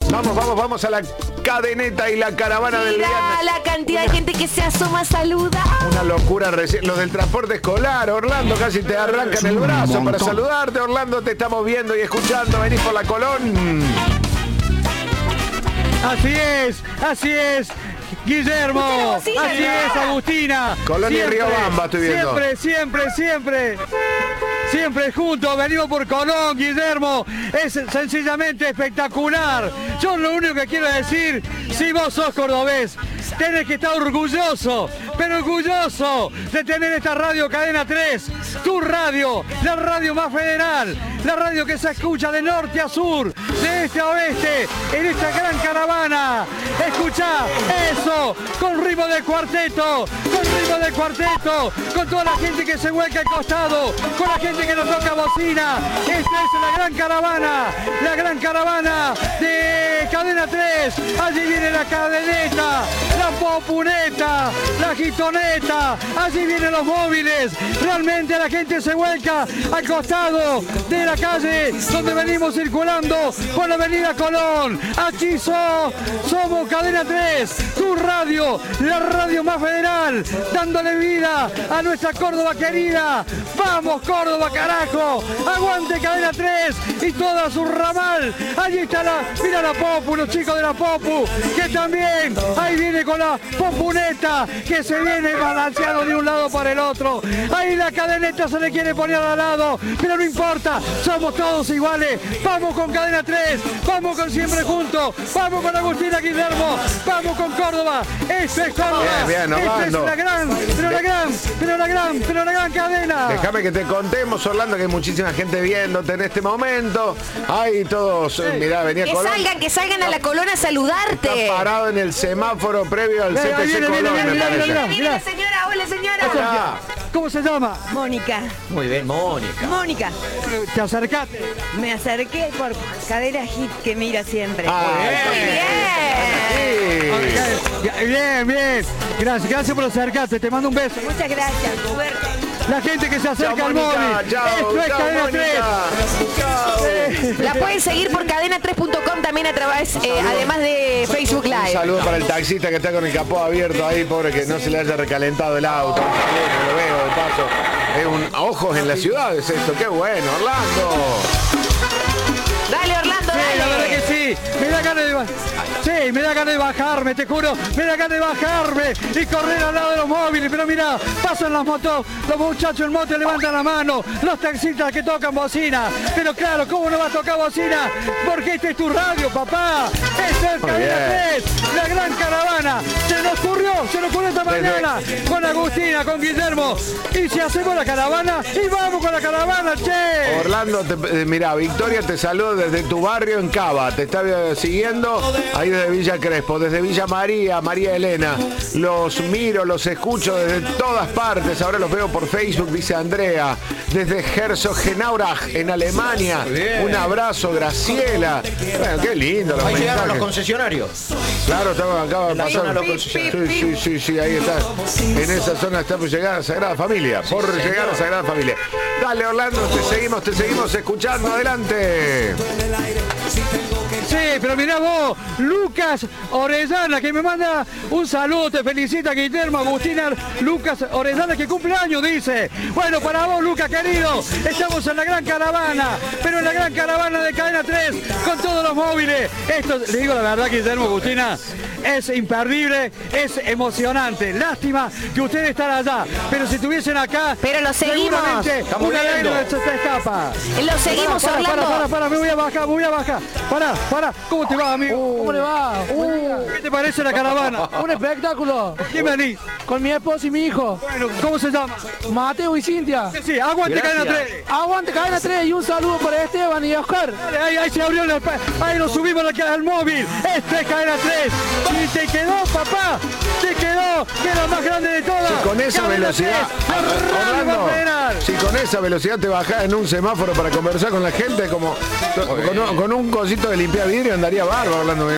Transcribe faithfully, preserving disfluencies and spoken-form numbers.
Vamos, vamos, vamos a la cadeneta y la caravana del Mira viernes. la cantidad de gente que se asoma a saludar. Una locura recién. Los del transporte escolar, Orlando, casi te arrancan el brazo para saludarte. Orlando, te estamos viendo y escuchando. Venís por la Colón. Así es, así es. Guillermo, así es, Agustina. Colón y Riobamba estoy viendo. Siempre, siempre, siempre. Siempre juntos, venimos por Colón, Guillermo. Es sencillamente espectacular. Yo lo único que quiero decir, si vos sos cordobés, tenés que estar orgulloso, pero orgulloso de tener esta radio Cadena tres, tu radio, la radio más federal, la radio que se escucha de norte a sur, de este a oeste, en esta gran caravana. Escuchá eso, con ritmo de cuarteto, con ritmo de cuarteto, con toda la gente que se vuelca al costado, con la gente que nos toca bocina. Esta es la gran caravana, la gran caravana de Cadena tres. Allí viene la cadeneta, la popuneta, la gitoneta, allí vienen los móviles. Realmente la gente se vuelca al costado de la calle donde venimos circulando por la avenida Colón. Aquí so, somos Cadena tres, tu radio, la radio más federal, dándole vida a nuestra Córdoba querida. ¡Vamos Córdoba, carajo! ¡Aguante Cadena tres y toda su ramal! Allí está la, mira la Popu, los chicos de la Popu, que también, ahí viene con la popuneta, que se viene balanceando de un lado para el otro. Ahí la cadeneta se le quiere poner al lado, pero no importa, somos todos iguales. Vamos con Cadena tres, vamos con Siempre Juntos, vamos con Agustina Guillermo, vamos con Córdoba. Esto es Córdoba, bien, bien, esta es la gran, pero la gran, pero la gran, pero la gran cadena. Déjame que te contemos, Orlando, que hay muchísima gente viéndote en este momento. Ay, todos, eh, mirá, venía Que Colón. salgan, que salgan a la Colón a saludarte. Está parado en el semáforo previo al Mira, C T C viene, viene, Colón, viene, me mira, parece. mira, Mira la señora, hola señora. Ah, ¿Cómo se llama? Mónica, Muy bien, Mónica. Mónica, Te acercaste. me acerqué por Cadena Hit que mira siempre. ah, Muy bien. sí. Bien, bien. Gracias, gracias por acercarte. Te mando un beso. Muchas gracias, Roberto. La gente que se acerca Chao, al Mónica, móvil. chao, Esto es chao, Cadena Mónica. tres. Chao. La pueden seguir por cadena tres punto com también a través, eh, además de Facebook Un Live. saludo para el taxista que está con el capó abierto ahí, pobre, que no se le haya recalentado el auto. Lo veo de paso. Es un ojos en la ciudad, es esto. Qué bueno, Orlando. Dale, Orlando, Sí, la verdad dale. que sí. Me da ganas de ba- Sí, me da ganas de bajarme, te juro. Me da ganas de bajarme y correr al lado de los móviles. Pero mira, pasan las motos, los muchachos en moto levantan la mano, los taxistas que tocan bocina. Pero claro, ¿cómo no va a tocar bocina? Porque este es tu radio, papá. Este es Muy Cadena bien. tres, la gran caravana. Se nos ocurrió, se nos ocurrió esta Desde- mañana con Agustina, con Guillermo. Y si hacemos la caravana, y vamos con la caravana, che. Orlando, te, eh, mirá, Victoria te saluda desde tu barrio en Cava. Te está eh, siguiendo ahí desde Villa Crespo, desde Villa María, María Elena. Los miro, los escucho desde todas partes. Ahora los veo por Facebook, dice Andrea. Desde Herzogenaurach, en Alemania. bien. Un abrazo, Graciela. Bueno, qué lindo los Ahí llegaron los mensajes. concesionarios. Claro, estamos acá de En la pasar. zona de los Sí, concesionarios. sí, sí, sí, ahí está. En esa zona está por llegar a Sagrada Familia. Por llegar a Sagrada Familia. Dale, Orlando, te seguimos, te seguimos escuchando. Adelante. Sí, pero mirá vos, Lucas Orellana, que me manda un saludo, te felicita Guillermo, Agustina, Lucas Orellana, que cumple años, dice. Bueno, para vos, Lucas, querido, estamos en la gran caravana, pero en la gran caravana de Cadena tres, con todos los móviles. Esto, le digo la verdad, Guillermo, Agustina, es imperdible, es emocionante. Lástima que ustedes están allá, pero si estuviesen acá, Pero lo seguimos. seguramente Estamos una viendo. lágrima se te escapa. Lo seguimos, para, para, Orlando. para, para, para, me voy a bajar, me voy a bajar. Para, para, ¿cómo te va, amigo? ¿Cómo le va? ¿Qué te parece la caravana? Un espectáculo ¿Quién venís? con mi esposo y mi hijo, Bueno, ¿cómo se llama? Mateo y Cintia. Sí, aguante Gracias. Cadena tres. Aguante Cadena tres y un saludo para Esteban y Oscar. Dale, ahí, ahí se abrió la... Ahí lo subimos aquí al móvil. Esto es Cadena tres. Y te quedó, papá. Te quedó. Que es la más grande de todas. Si con esa Cadena velocidad, tres, la radio Orlando, más federal. si con esa velocidad te bajás en un semáforo para conversar con la gente, como con un, con un cosito de limpiar vidrio, andaría bárbaro, Orlando.